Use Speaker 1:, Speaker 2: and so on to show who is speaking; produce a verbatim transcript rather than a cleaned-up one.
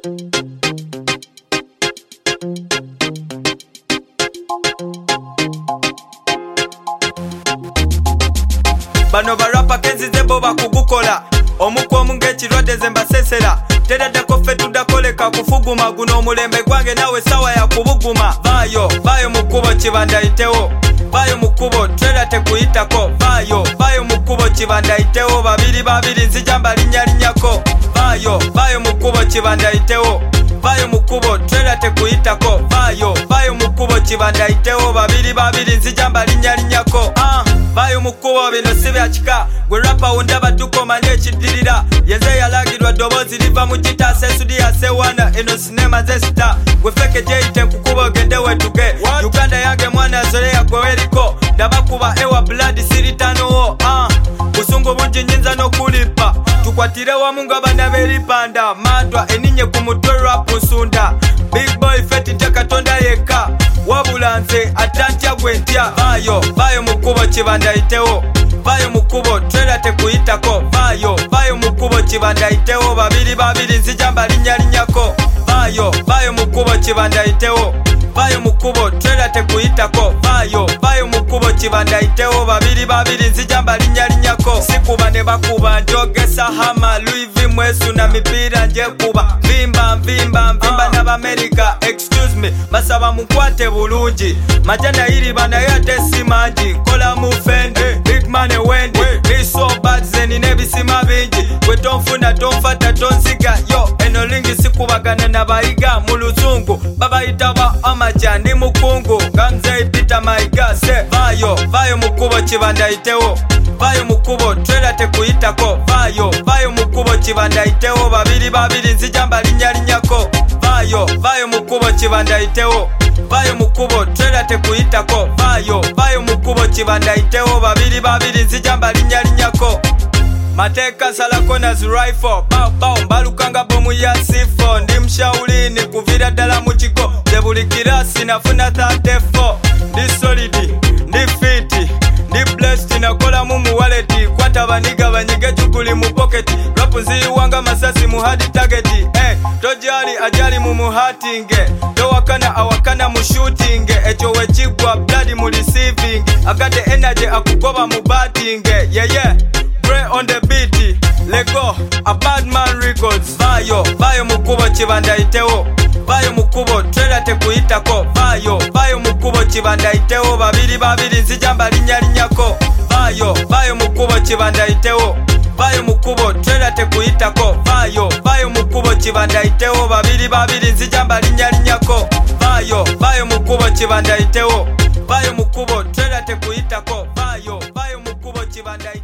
Speaker 1: Bano barapa kenzi zebo bakugukola omukwa omunga ekirwadde ze mbasesera teraddako ffe tuddakoleka kufuguma guno omulembe gwange nawe sawa ya kubuguma vaayo vaayo mu kkubo kibandayitewo vaayo mu kkubo trera tekuyitako vaayo vaayo mu kkubo kibandayitewo babiri babiri nzija mbalinnyalinyako vaayo vaayo mu kkubo kibandayitewo vaayo mu kkubo trera tekuyitako vaayo vaayo mu kkubo kibandayitewo babiri babiri nzija mbalinnyalinyako ah. Vaayo mu kkubo bino si bya kika gwe rapa wundaba tukomanye ekiddirira yenze yalagirwa ddoboozi liva mu gita sesudi yasewana eno sinema zesita gwe feke gyeyite nkukuba ogende wetuge Uganda yange mwana azoleya gwe weriko ndabakuba ewa blood siritanowo ah. busungu bungi nyinza n'okulipa tukwatire wamu nga bana beripanda matwa eninye ku mutwe rap nsunda big boy feti tya katonda yekka wabula nze atantya gwe ntya vaayo vaayo mu kkubo kibandayitewo vaayo mu kkubo trera tekuyitako vaayo vaayo mu kkubo kibandayitewo babiri babiri nzija mbalinnyalinyako vaayo vaayo mu kkubo kibandayitewo vaayo mu kkubo trera tekuyitako vaayo vaayo mu kkubo kibandayitewo babiri babiri nzija mbalinnyalinyako sikuba ne bakuba njogesa hama luivi mwesu na mipiira njekuba vimba nvimba nvimba n'abamerika excuse me basaba mukwate bulungi majana iriba naye ate si mangi nkola mu fendi big money wendi niso bad zeni n'ebisima bingi gwe tonfuna tonfata tonsiga yo eno lingi sikubagana n'abayiga mu luzungu babayita ba amaja ndi mukungu nga nze Peter Mayiga se vaayo vaayo mu kkubo kibandayitewo vaayo mu kkubo trera tekuyitako vaayo vaayo mu kkubo kibandayitewo babiri babiri nzija mbalinnyalinyako vaayo vaayo mu kkubo kibandayitewo vaayo mu kkubo trera tekuyitako vaayo vaayo mu kkubo kibandayitewo babiri babiri nzija mbalinnyalinyako mateeka salako na zrifle bao bao mbalukanga bomu ya sifo ndi mshaulini kuvira ddala mu kigo ze buli kirasi nafuna thirty-four ndi solidi ndi fiti ndi blessed nakolamu mu waleti kwata baniga banyige juguli mu poketi rapu ziyiwanga masasi mu hard target eh tojali ajali mu muhatinge towakana awakana mu shooting ekyo wekigwa blood mu receiving agate energy akugoba mu batting yeah yeah pray on the beat lego a bad man records vaayo vaayo mu kkubo kibandayitewo vaayo mu kkubo trera tekuyitako vaayo vaayo mu kkubo kibandayitewo babiri babiri nzija mbalinnyalinyako vaayo vaayo mu kkubo kibandayitewo vaayo mu kkubo trera tekuyitako vaayo vaayo mu kkubo kibandayitewo babiri babiri nzija mbalinnyalinyako vaayo vaayo mu kkubo kibandayitewo vaayo mu kkubo trera tekuyitako vaayo vaayo mu kkubo kibandayitewo